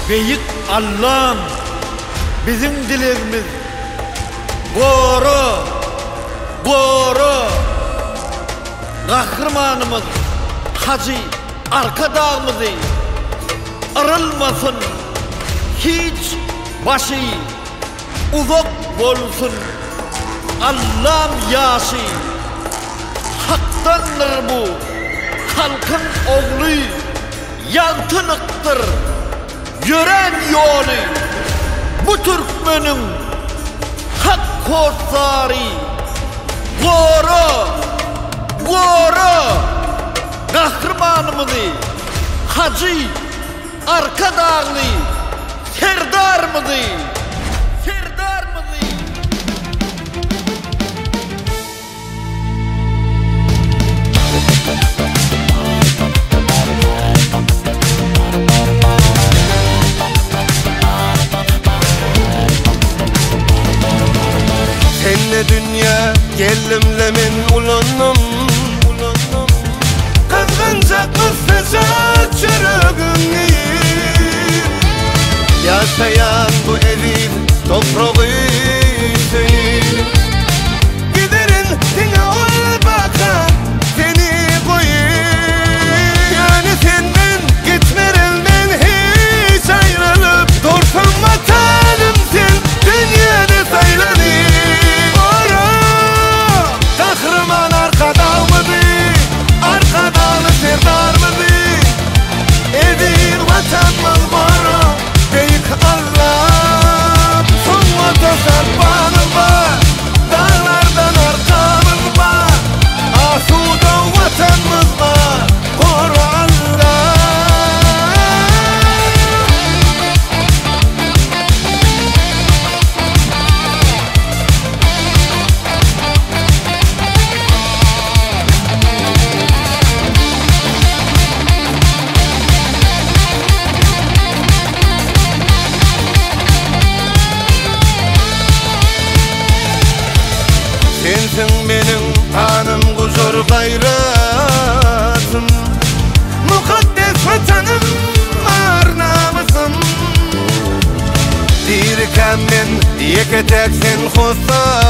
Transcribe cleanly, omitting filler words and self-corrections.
Beyik Allah'ım, bizim dilerimiz Goru, goru. Kahramanımız Hacı arka dağımızı arılmasın, hiç başı uzak olsun. Allah'ım yaşı haktandır bu, halkın oğlu yaltınıktır. Gören yolu bu Türkmenin hak korsarı. Goru, goru. Kahramanımızı Hacı arka dağlı serdarımızı, serdarımızı. Senle dünya gellimle men ulanım, kızgınca kısacak çırağını. Yaşayan bu evin toprağı senin. Giderin seni ol baka, seni koyayım. Yani senden gitmerim ben hiç ayrılıp. Dursan vatanım sen dünyada saylanayım. Kahraman arka dağımızı, arka dağlı serdarımızı. Edir vatanımız var, büyük Allah. Son vatan sarpanı var, dağlardan arkamız var. Asuda vatanımız var, koru Allah. Sensin benim tanım, huzur, gayratım. Mukaddes vatanım var, namusum. Dirken men, yeketek sen hussar.